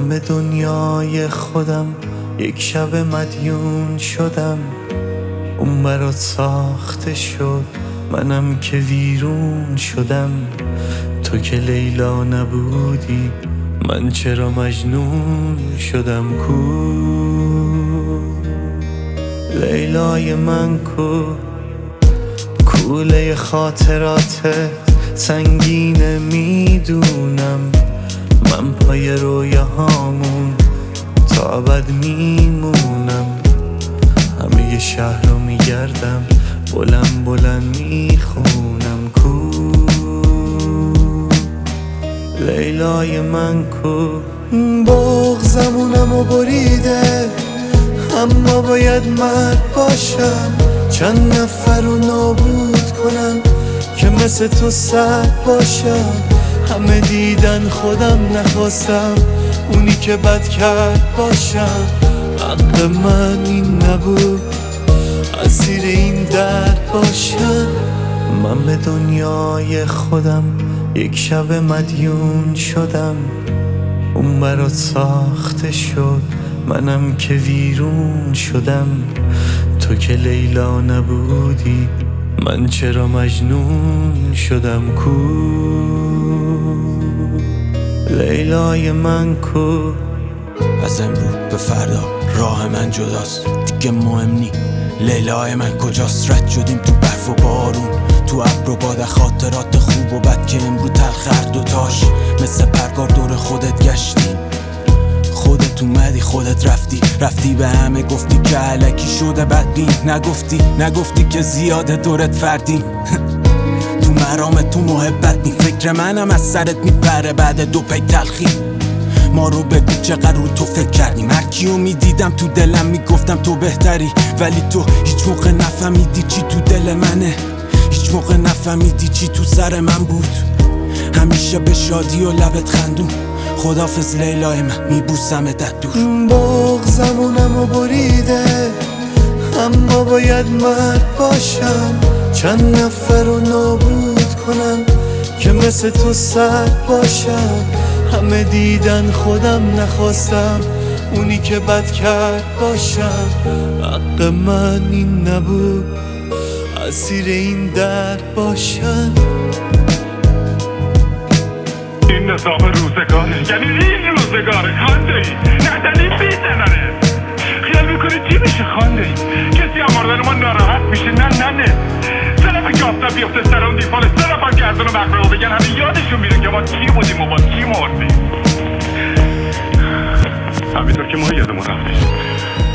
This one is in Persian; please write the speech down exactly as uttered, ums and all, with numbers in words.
به دنیای خودم یک شب مدیون شدم. اون برات ساخته شد، منم که ویرون شدم. تو که لیلا نبودی، من چرا مجنون شدم؟ کو لیلای من، کو کوله خاطراتت سنگینه میدونم. من پای رویاهامون تا ابد میمونم. همه شهر رو میگردم، بلند بلند میخونم. کو لیلای من، کو بغضمونمو بریده، اما باید مرد باشم. چند نفر رو نابود کنم که مثل تو سرد باشم. همه دیدن خودم نخواستم اونی که بد کرد باشم. حق من این نبود اسیر این درد باشم. من به دنیای خودم یک شب مدیون شدم. اون برات ساخته شد، منم که ویرون شدم. تو که لیلا نبودی، من چرا مجنون شدم؟ کو لیلای من، کو از امروز به فردا راه من جداست، دیگه مهم نی لیلای من کجاست. رد شدیم تو برف و بارون، تو ابر و باد، خاطرات خوب و بد که امروز تلخ دوتاش. مثل پرگار دور خودت گشتی، خودت اومدی خودت رفتی. رفتی به همه گفتی که علکی شده بدبین. نگفتی نگفتی که زیاده دورت فردی. تو مرام تو محبت نی، فکر منم از سرت میپره بعد دو پی تلخی. ما رو بگو چقدر رو تو فکر کردیم. هر کیو میدیدم تو دلم میگفتم تو بهتری، ولی تو هیچ موقع نفهمیدی چی تو دل منه. هیچ موقع نفهمیدی چی تو سر من بود. همیشه به شادی و لبت خندون. خدافظ لیلای من، میبوسمت دور. بغضمونمو بریده، اما باید مرد باشم. چند نفر رو نابود کنم که مثل تو سرد باشم. همه دیدن خودم نخواستم اونی که بد کرد باشم. حق من این نبود اسیر این درد باشم. این نظام روزگاره، یعنی این روزگاره. خانده ای نزنی بیزنانه. خیال میکنی چی میشه خانده ای؟ کسی اماردن ما ناراحت میشه؟ نه نه نه سلف کافتا بیفته سر اون دیفال، سلف هم گردن و مقبره بگن همه یادشون میره که ما چی بودیم و با چی مردیم. همینطور که ما یادمون رفتیم.